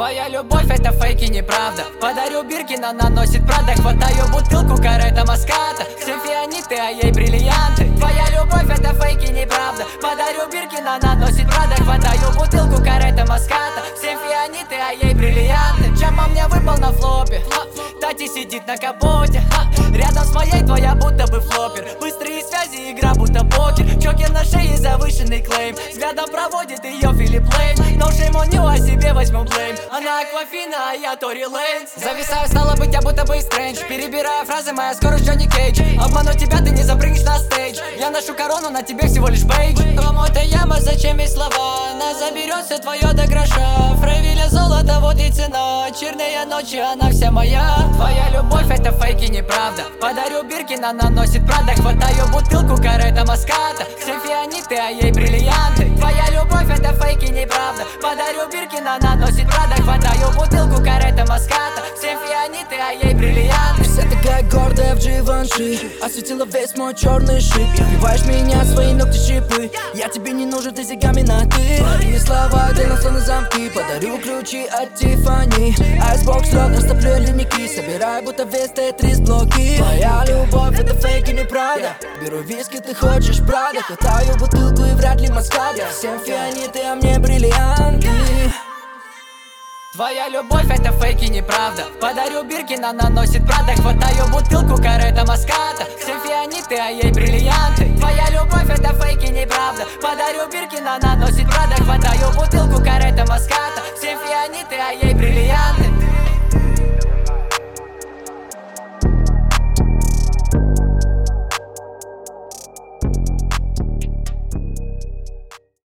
Твоя любовь это фейк и неправда. Подарю Биркин, она носит Прада. Хватаю бутылку, карета Маската. Все фианиты, а ей бриллианты. Твоя любовь это фейк и неправда. Подарю Биркин, она носит Прада. Хватаю бутылку, карета Маската. Все фианиты, а ей бриллианты. Чама мне выпал на флопе. Тати сидит на капоте. Рядом с моей твоя будто бы флопер. Быстрые связи, игра будто покер. Чокер на шее, завышенный клейм. Взглядом проводит ее Филипп Лейн. No shame on you, о себе возьму блейм. Она Аквафина, а я Тори Лейнс. Зависаю, стало быть, я будто бы стрэндж. Перебираю фразы, моя скорость Джонни Кейдж. Обману тебя, ты не запрыгнешь на стейдж. Я ношу корону, на тебе всего лишь бейдж. Кому это яма, зачем ведь слова? Она заберет все твое до гроша. Фрейвиля золото, вот и цена. Черные ночи, она вся моя. Твоя любовь это фейк и неправда. Подарю Биркин, она носит Прада. Хватаю бутылку, карета Маската. Все фианиты, а ей бриллианты. Твоя любовь это фейк и неправда. Подарю Биркин, она носит Прада. Хватаю бутылку, карета Маската. Все фианиты, а ей бриллианты. Вся такая гордая в Givenchy. Осветила весь мой черный шип. Убиваешь меня, свои ногти щипы. Я тебе не нужен, ты зигами на ты. Мои слова, ты на сон замки. Подарю ключи от Тиффани. Айсбокс рот, растоплю ледники. Собирай будто весь Тетрис блоки. Твоя любовь это фейк и неправда. Беру виски, ты хочешь Прада. Хватаю бутылку и вряд ли Маската. Всем фианиты, а мне бриллианты. Твоя любовь это фейк и неправда. Подарю Биркин, она носит Прада. Хватаю бутылку, карета Маската. Все фианиты, а ей бриллианты. Твоя любовь это фейк и неправда. Подарю Биркин, она носит Прада. Хватаю бутылку, карета Маската. Все фианиты, а ей бриллианты.